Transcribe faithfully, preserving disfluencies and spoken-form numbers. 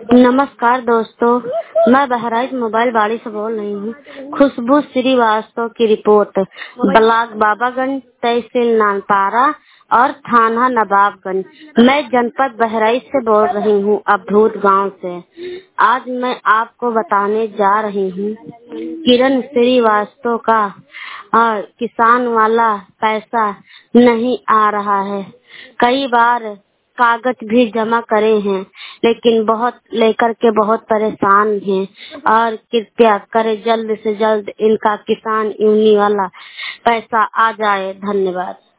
नमस्कार दोस्तों, मैं बहराइच मोबाइल बाड़ी से बोल रही हूँ। खुशबू श्रीवास्तव की रिपोर्ट। ब्लॉक बाबागंज, तहसील नानपारा और थाना नवाबगंज। मैं जनपद बहराइच से बोल रही हूँ, अवधूत गांव से। आज मैं आपको बताने जा रही हूँ किरण श्रीवास्तव का आ, किसान वाला पैसा नहीं आ रहा है। कई बार कागज भी जमा करे हैं, लेकिन बहुत लेकर के बहुत परेशान हैं और कृपया करें जल्द से जल्द इनका किसान यूनी वाला पैसा आ जाए। धन्यवाद।